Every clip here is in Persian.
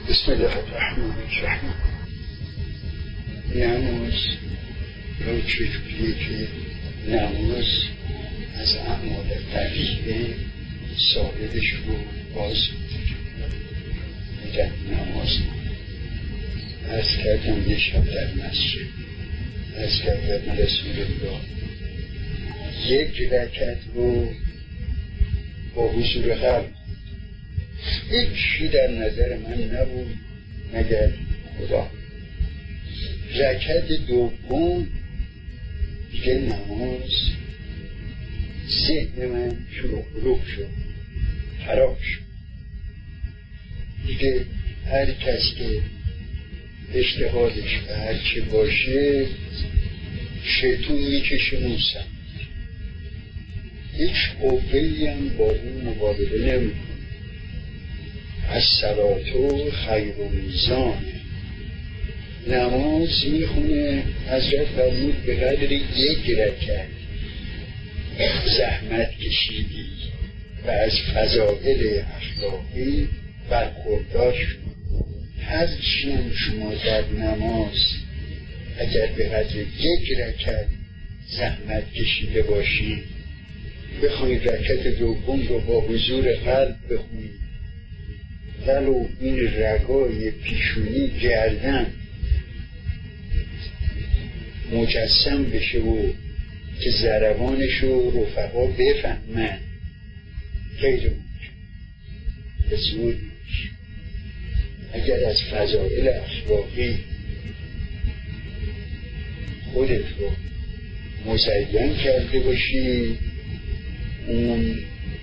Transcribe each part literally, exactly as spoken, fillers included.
بسم الله الرحمن الرحیم. نماز رو چجوریه که نماز از اعمال قبیحه صاحبش رو باز میگن نماز. از کردم یه شب در مسجد از کردم رسول الله یک رکعت رو با حضور قلب هیچی در نظر من نبود مگر خدا. رکعت دوم دیگه نماز ذهن من شروع خروب شد، خراب شد. دیگه هر کس که اشتغالش به هر چه باشه شیطون میکشه موسم، هیچ قوه‌ای هم با اون مقابله نمیکنه. الصلاة خیر میزان. نماز میخونه حضرت فرمود به قدر یک رکعت زحمت کشیدی و از فضائل اخلاقی برخوردار شد. هر چی هم شما در نماز اگر به قدر یک رکعت زحمت کشیده باشید، بخواید رکعت دوم رو با حضور قلب بخونید، ولو این رگای پیشونی گردن مجسم بشه و که ضربانش رو رفقا بفهمن، غیر ممکن به زور میشه. اگر از فضائل اخلاقی خودت رو مزین کرده باشی، اون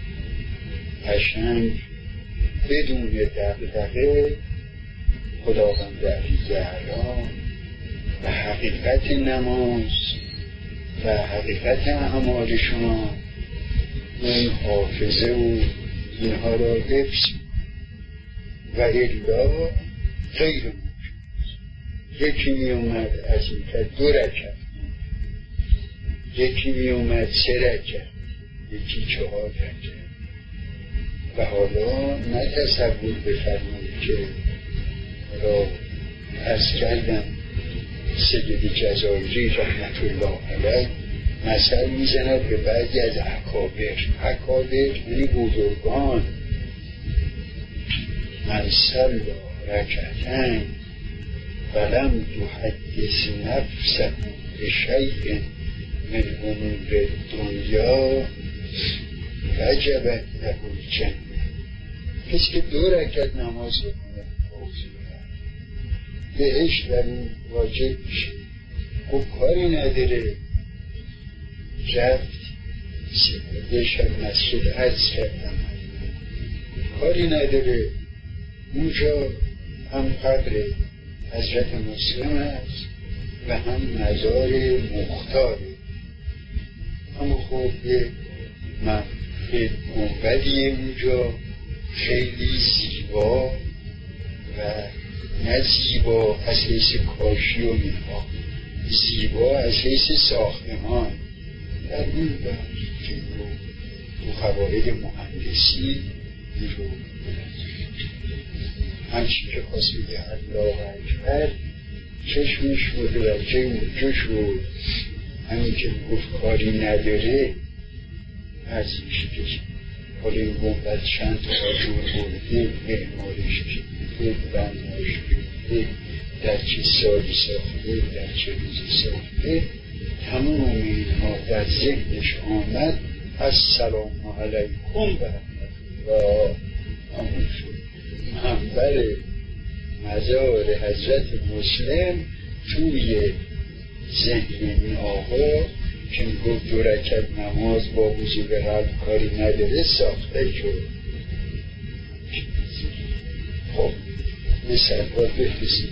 قشنگ بدون دغدغه خداوند عزیزالله و حقیقت نماز و حقیقت اعمال شما اون حافظه و اینها را حفظ و الا غیر ممکن. یکی می اومد از این که دو رکعت، یکی می اومد سه رکعت، یکی چهار رکعت. و حالا نه تصور بفرمایید که را از کردم سید جزایری رحمت الله علیه مثل میزند به بعضی از اکابر. اکابر یعنی بزرگان. من صلی رکعتین ولم یحدث نفسه بشیء من امور دنیا وجبت له الجنه. کسی که دو رکعت نماز بکنه بهش در اون واجب میشه. خب کاری نداره، رفت یه شب مسجد عرض کردم، کاری نداره اونجا هم قبر حضرت مسلم است و هم مزار مختاره. اما خب یه منفید گنبدیه اونجا خیلی زیبا و نه زیبا از حیث کاشی و میها، زیبا از حیث ساختمان. در این بحث که رو تو قواعد مهندسی رو همچی که خواست بگه الله اکبر چشمش متوجه اونجا شد. همین که گفت کاری نداره از میشه که حالا این گنبد چند تا آجور برده، معمارش کرده، بناش کرده، در چه سالی ساخته، در چه روزی ساخته، تمام اینها در ذهنش آمد. السلام علیکم و رحمت الله. همون شد منبر مزار حضرت مسلم توی ذهن این آقا که میگفت دو رکعت نماز با حضور قلب کاری نداره ساخته شد. خب مثل باید بفرستیم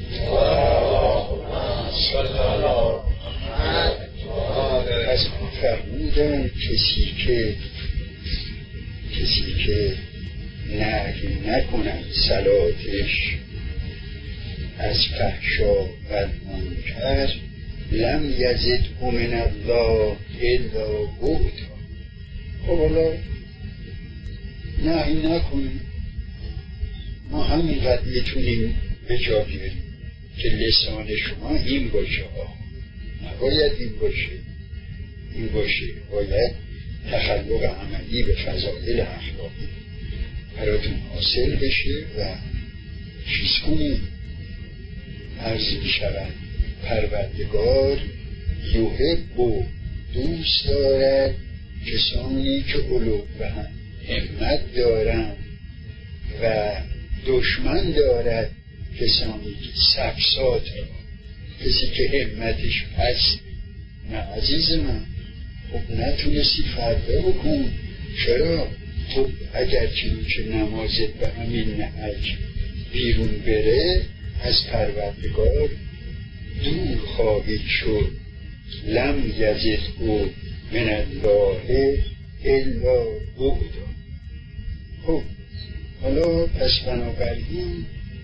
از فرمودن کسی که کسی که نهی نکنن صلاتش از فحشا و منکر لم یزد من الله الا بهتا. خب حالا نهی نکنی ما همینقدر میتونیم به جا بیاریم که لسان شما این باشه ها، نباید این باشه، این باشه، باید تخلق عملی به فضایل اخلاقی براتون حاصل بشه و چیز کنید. عرض می شود پروردگار یحب و دوست دارد کسانی که علو بهند، همت دارند، و دشمن دارد کسانی که سفسات دارند، کسی که همتش پست. نه عزیز من، خب نتونستی فرده بکن. چرا؟ خب اگر که نمازت به همین نهج بیرون بره از پروردگار دور خواهید شد. لم یزدهو من الله الا بعدا. خب حالا پس بنابراین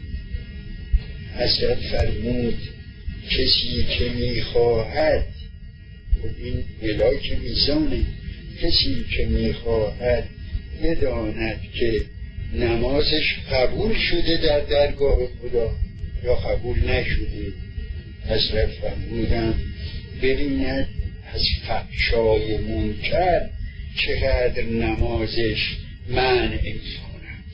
حضرت فرمود کسی که میخواهد، خب این ملاک میزانه، کسی که میخواهد بداند که نمازش قبول شده در درگاه خدا یا قبول نشده، حضرت فرمودن ببیند از فحشای منکر چقدر نمازش منع می‌کند.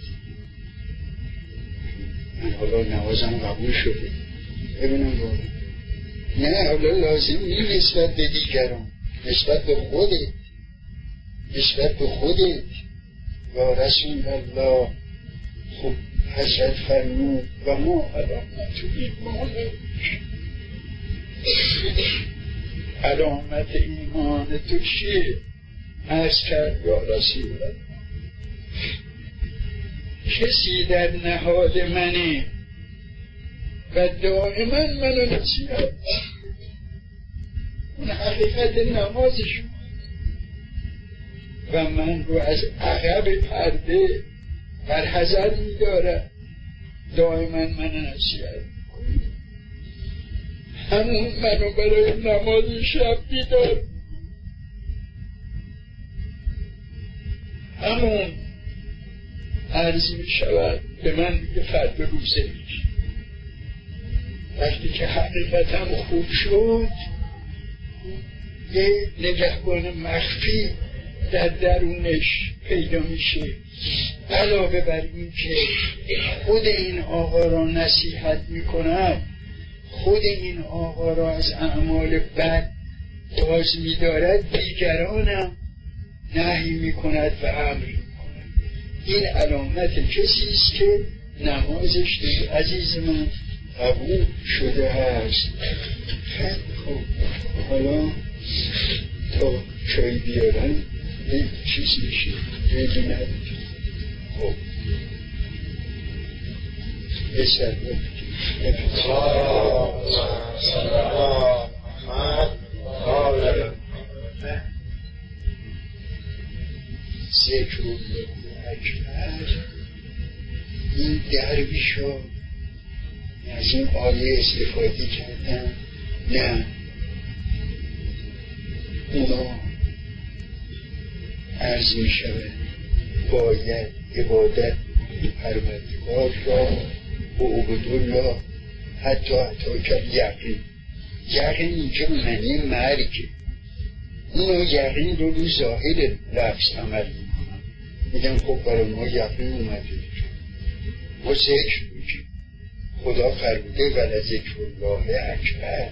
من حالا نمازم قبول شده، ببینم بابا، نه حالا لازم نیست نسبت به دیگران، نسبت به خودت، نسبت به خودت یا رسول الله. خب حضرت فرمود و ما علامت ایمان، علامت ایمان تو چیه؟ عرض کرد یا رسول الله کسی در نهاد منه و دائما منو نصیحت، اون حقیقت نمازشون، و من رو از عقب پرده برحذر می‌دارم، دائما منو نصیحت می‌کنه، همون منو برای نماز شب بیدار، همون عرض می شود به من میگه فرد روزه میشه. وقتی که حقیقتم خوب شد یه نگهبان مخفی در درونش پیدا میشه، علاوه بر این که خود این آقا را نصیحت میکنم، خود این آقا را از اعمال بد باز میدارد، دیگرانم نهی میکند و امر میکند. این علامت کسی است که نمازش دیگه عزیز من قبول شده هست. خیلی خوب، حالا تا چای بیارن یک چیز میشه دیگه ندید. خب بسر بکنید ذکر اکبر. این درویش ها از این آیه استفاده کردن، نه اونا عرض می شود باید عبادت پروردگار را و عبدالله حتی حتی که یقین. یقین اینجا معنی مرگه، اونا یقین رو رو ظاهر لفظ عمل میکنن، میگن خب برای ما یقین اومده ما ذکر میکنیم، خدا فرموده ولی ذکر الله اکبر.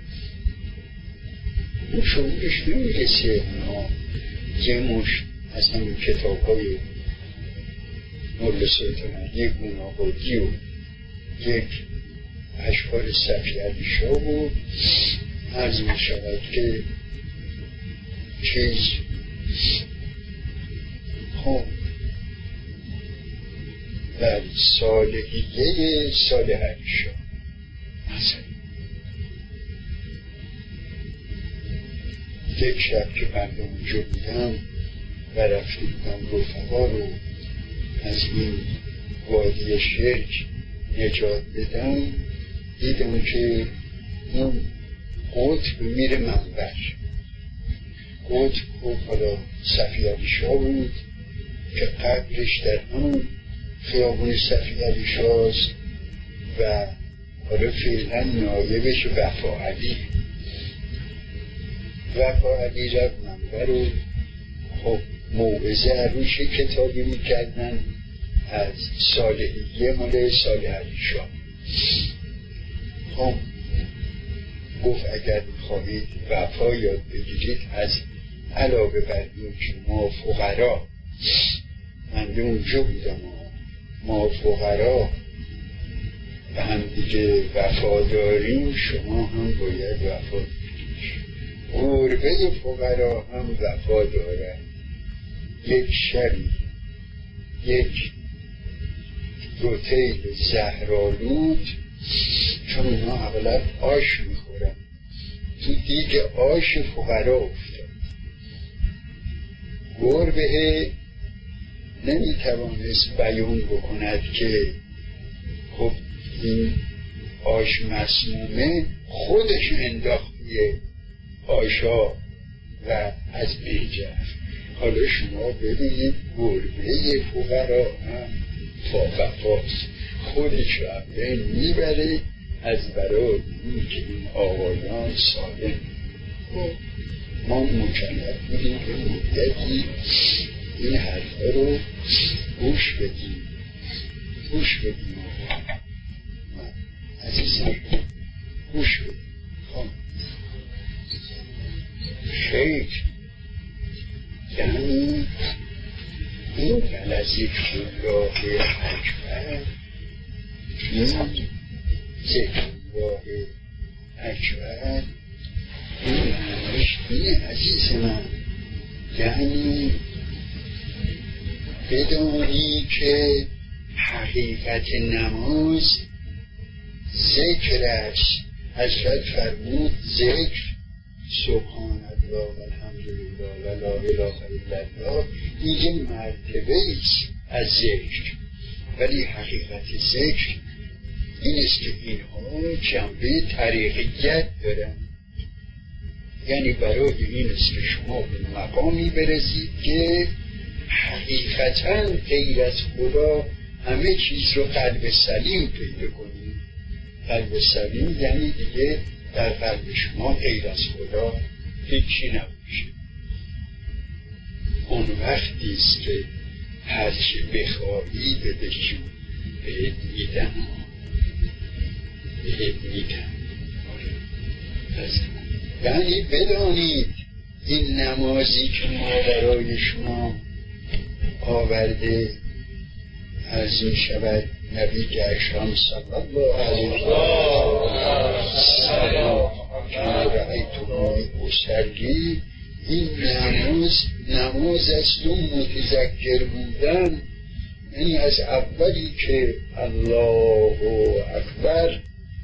اون شعورش نمیرسه. اونا یه مشت از همین کتاب های مولا سلطان علی گونابادی و یک اشعار صفی علی شاه بود عرض می شود که چیز خب بر صالحیه صالح علی شاه مثلا یک شب که بنده اونجا بودم و رفته بودم رفقا رو از این وادی شرک نجات بدم، دیدم که اون قطب میره منبر. قطب خب حالا صفی علی شاه بود که قبرش در همون خیابون صفی علی شاست و حالا فعلا نایبش وفا علی. وفا علی رفت منبر و خب موعظه روش کتابی میکردن از صالحیه مال صالح علی شاه. خب گفت اگر میخواهید وفا یاد بگیرید از علاوه بر این که ما فقرا، من به اونجا بودم، ما فقرا و هم دیگه وفاداریم، شما هم باید وفا بگیرید. غربه فقرا هم وفا دارن. یک شبی یک روتیل زهرآلود، چون اونا اغلب آش میخورن، تو دیگ آش فقرا افتاد. گربه نمیتوانست بیان بکند که خب این آش مسمومه، خودش انداختیه آشا و از بین رفت. حالا شما ببینید گربه فقرا هم وفاست، خودش رو بین میبره از برای این که این آقایان سالم. ما مکلف بودیم که مدتی این حرفا رو گوش بدیم گوش بدیم عزیزم گوش بدیم. خب شیخ یعنی این فلزی خلاه اکبر، این ذکرالله اکبر، این معنیش اینه عزیز من، یعنی بدانی که حقیقت نماز ذکر است. حضرت فرمود ذکر سبحان الله و الحمدلله و لا اله الا الله، این یه مرتبه ایست از ذکر، ولی حقیقت ذکر این است که اینها جنبه طریقیت دارن. یعنی برای این است که شما به مقامی برسید که حقیقتا غیر از خدا همه چیز رو قلب سلیم پیدا کنید. قلب سلیم یعنی دیگه در قلب شما غیر از خدا هیچی نباشه. اون وقتی است که هرچی بخواهی بدهشون بهت میدن بهت میدن. یعنی بدانید این نمازی که ما برای شما آورده از این شود نبی اکرم صلی الله علیه و سلم که رأیتمونی اصلی، این نماز نماز است و متذکر بودن. یعنی از اولی که الله اکبر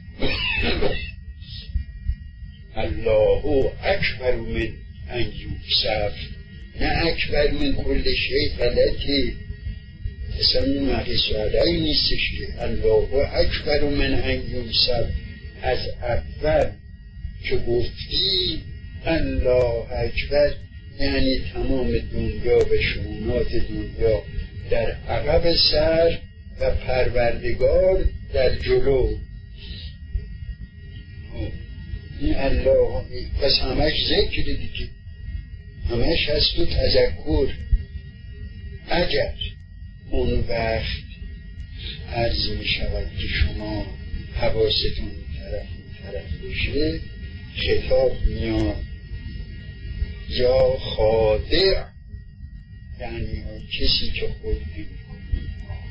الله اکبر من ان یوسف، نه اکبر من کل شیء غلطی، اصلا اون مقیس علیه نیستش که الله اکبر من ان یوسف. از اول که گفتی الله اکبر یعنی تمام دنیا و شؤونات دنیا در عقب سر و پروردگار در جلو. این الله پس همش ذکر دیگه، همش هست و تذکر. اگر اون وقت عرض می شود که شما حواستون طرف طرف بشه، خطاب میاد یا خاضع، یعنی کسی که خود نمی‌کنه.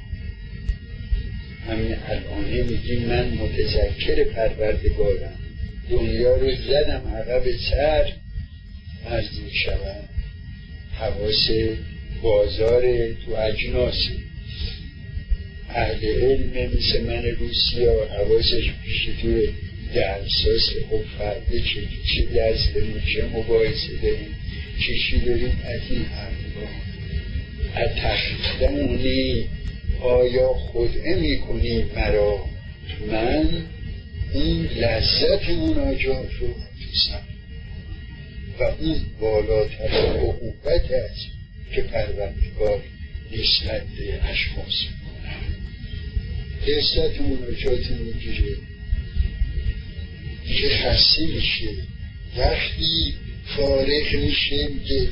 همین الان میگیم من متذکر پروردگارم، دنیا رو زدم عقب سر، عرض می شود حواس بازار تو اجناسه. اهل علم مثل من روسیا حواسش پیش تو درساست. خب فرده چه چه درس داریم، چه مباحثه داریم، چه چی داریم، از این حرفا. از تخدمونی آیا خدعه می کنی مرا، من این لذت مناجات رو دوستم و اون بالاتر عقوبت است که پروردگار نسبت به اشخاص می‌کند. لذت مناجات میگیره، دیگه خسته میشه. وقتی فارغ میشه میگه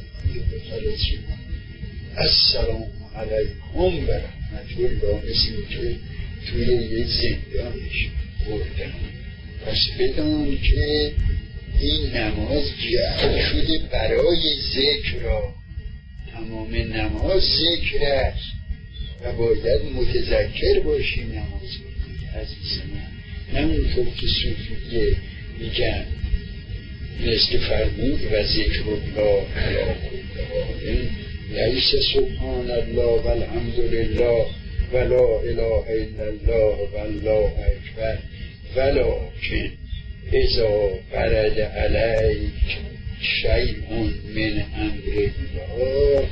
السلام علیکم و رحمت الله، مثل که توی یه زندانش بردن. پس بدان که این نماز جعل شده برای ذکر را. تمام نماز ذکر است و باید متذکر باشی نماز بکنی عزیز من، نه اونطور که صوفیه میگن مثل فرمود و ذکر الله علی کل حال لیس سبحان الله والحمد لله ولا اله الا الله والله اکبر ولکن اذا برد علیک شیء من امر الله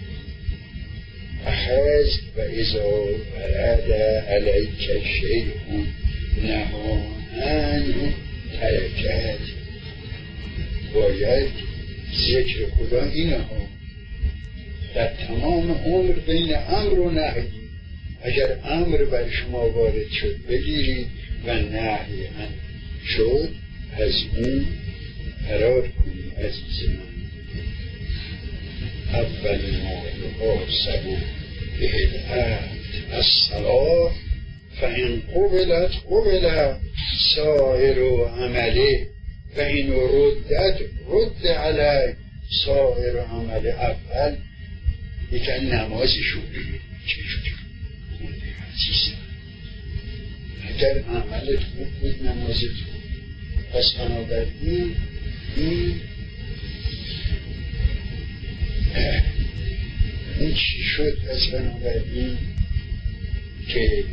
اخذت و اذا برد علیک شیء نهی عنه ترکت. باید ذکر خدا اینه ها در تمام عمر بین امر و نهی. اگر امر بر شما وارد شد بگیرید و نهی هم شد از اون فرار کنید عزیز من. اول ما یحاسب به العبد الصلاة فإن قبلت قبل سائر عمله و این ردت رد علی سائر عمل. اول یکن نمازشون بگید چجوری خونده عزیز من. اگر عملت خوب بود نمازت خوب. پس بنابراین این این چی شد؟ پس بنابراین که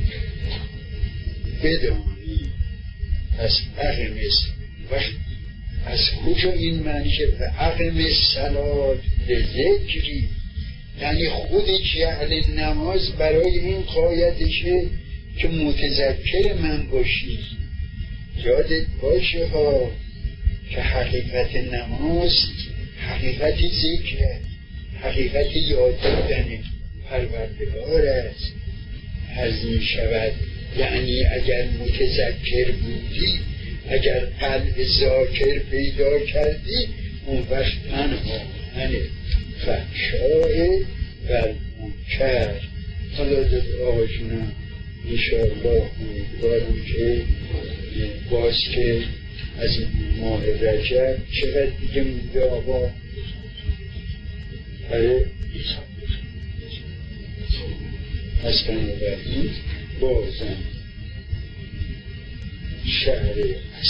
بدانی پس اقمس وقت از کجا این معنی که به اقم صلات به ذکری، یعنی خود جعل نماز برای این قایدشه که متذکر من باشی. یادت باشه ها که حقیقت نماز حقیقت ذکره، حقیقت یاد دادن پروردگار است. از این شود یعنی اگر متذکر بودی، اگر قلب ذاکر پیدا کردی، اون وقت تنها هنه فحشای و منکر. حالا در آقایشونم انشاءالله امیدوارم که باز که از این ماه رجب چقدر دیگه مونده آقا برای از بنابراین بازم شهر